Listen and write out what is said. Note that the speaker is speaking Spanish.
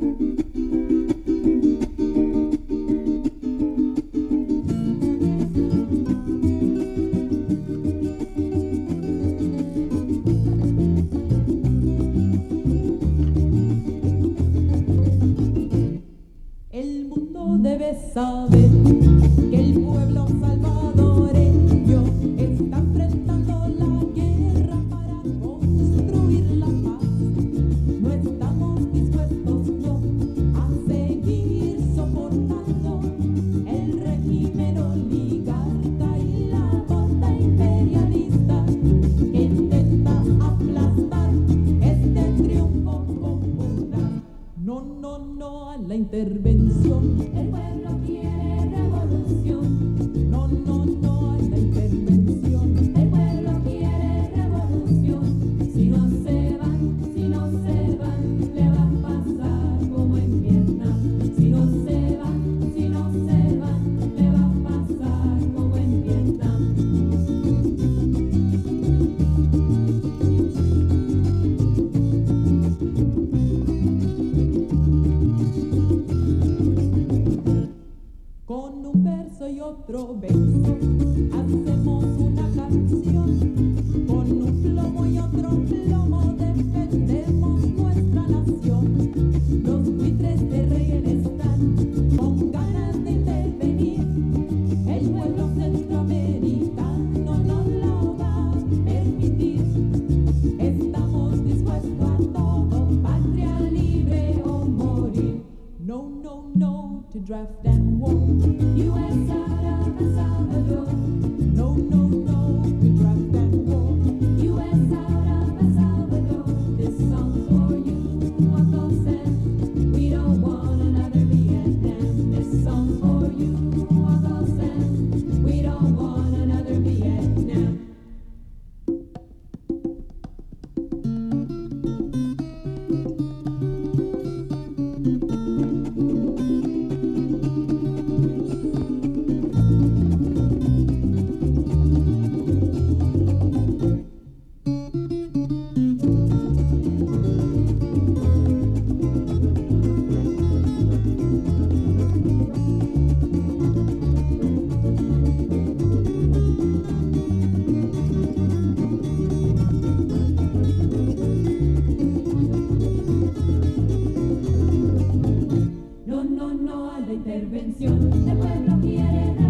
Debes saber que el pueblo salvadoreño está enfrentando la guerra para construir la paz. No estamos dispuestos no a seguir soportando el régimen oligarca y la banda imperialista que intenta aplastar este triunfo popular. No, no, no a la intervención. El pueblo quiere revolución. No, no, no a la intervención. El pueblo quiere revolución. Si no se van, le va a pasar como en Vietnam. Si no se van, le va a pasar como en Vietnam. Con un verso y otro verso hacemos una canción. Con un plomo y otro plomo defendemos nuestra nación. Los buitres de Reyes están con ganas de intervenir. El pueblo centroamericano no lo va a permitir. Estamos dispuestos a todo, patria libre o morir. No, no, no to draft and war. U.S. out of El Salvador. No, no, no to draft and war. U.S. out of El Salvador. This song's for you, Uncle Sam. We don't want another Vietnam. This song's for you, Uncle Sam. We don't want another Vietnam. No, no, no a la intervención. El pueblo quiere